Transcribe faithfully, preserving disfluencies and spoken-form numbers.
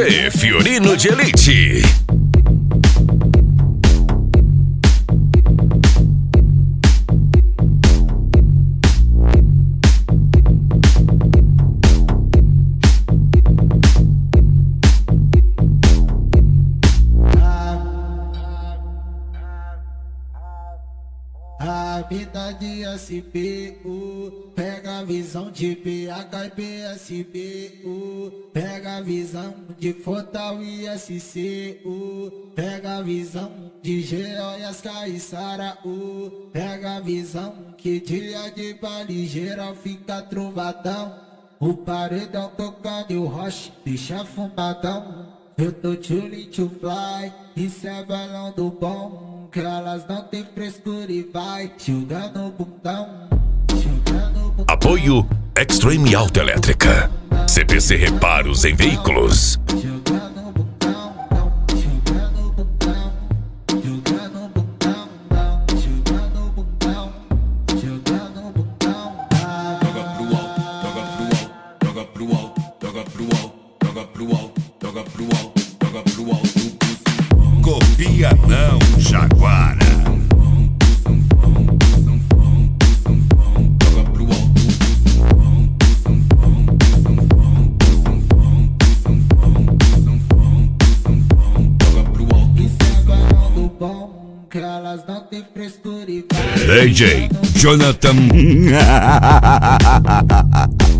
D J Fiorino de Elite. A vida de S P U, pega a visão de P H e P S B U, pega a visão de Fortal e S C U, pega a visão de G O e as Caissara U, pega a visão que dia de baile geral fica trovadão, o paredão tocando e o roche deixa fumadão. Eu tô chulin to fly, isso é balão do bom, que elas não tem frescura e vai jogando o bundão, jogando o bundão. Apoio Extreme Auto Elétrica. C P C Reparos em Veículos. Jogando o bundão, jogando o bundão, jogando o bundão, jogando o bundão, jogando o bundão. Joga pro alto, joga pro alto, joga pro alto, joga pro alto, joga pro alto, joga pro alto, joga pro alto. Copia não, Jaguara. Que elas não tem frescura e D J Jonathan.